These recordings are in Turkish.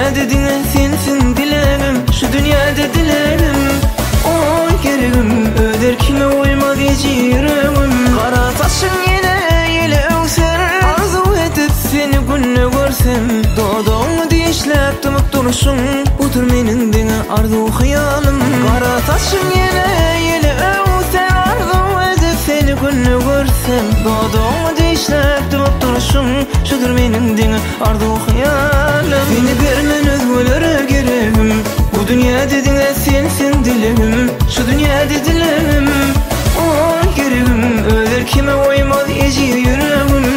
dünyada sensin dilerim, şu dünyada dilerim. Oy keregim öder kime oymadı yüreğim. Kara taşın yine yele ökser, arzu edip seni günne görsem. Doğduğumu dişlep tumup duruşun, budur menin dine arzu hayalim. Kara taşın yine yele ökser, arzu edip seni günne görsem. Doğduğumu dişlep tumup duruşun, şudur menin dine arzu hayalim. Seni vermen özgülere gereğim, bu dünya dediğine sensin dilerim, şu dünya dilerim. Oy gereğim öler kime oymaz eci yüreğim.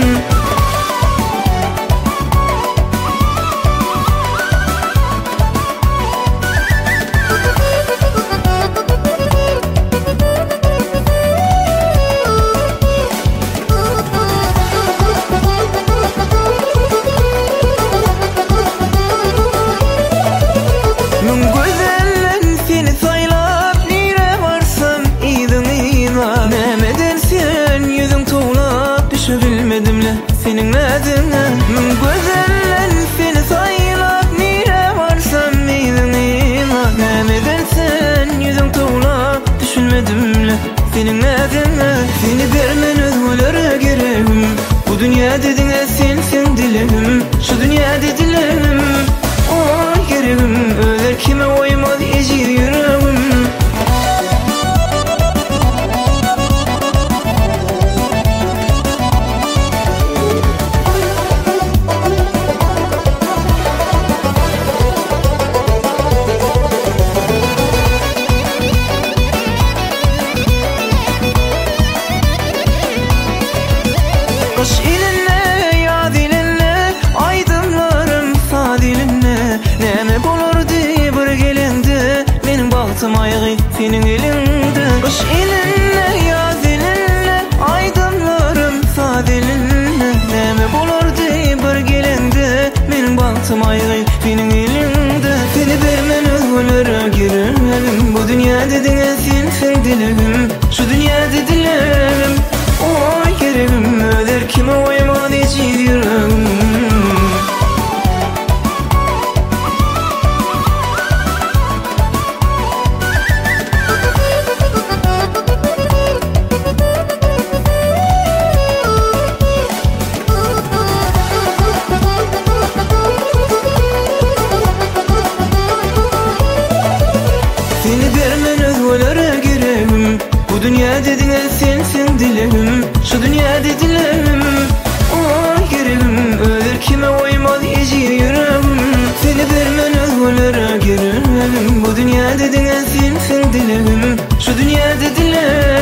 Senin adına min güzellen seni saylap nire varsam meydinima. Nemeden sen yüzün tuğlap düşünmedimle senin adına. Seni vermen özgülere gereğim, bu dünya dediğine sensin dilerim, şu dünya dilerim. Oy gereğim öler kime oymaz eci yüreğim. Kış ilinle, yaz ilinle, aydınlarım sağ dilinle. Neme bolurdu bir gelindi, benim baltım ayağı senin elinde. Kış ilinle, yaz ilinle, aydınlarım sağ dilinle. Neme bolurdu bir gelindi, benim baltım ayağı senin elinde. Seni vermen özgülere girelim, bu dünya dediğine sensin dilerim, şu dünya dilerim. Oy gereğim öder kime oymaz eci yüreğim. Seni vermen özgülere gireğim, bu dünya dediğine sensin dilerim, şu dünya dilerim. Oy gereğim öder kime oymaz eci yüreğim. Seni vermen özgülere gireğim, bu dünya dediğine sensin dilerim, şu dünya dilerim.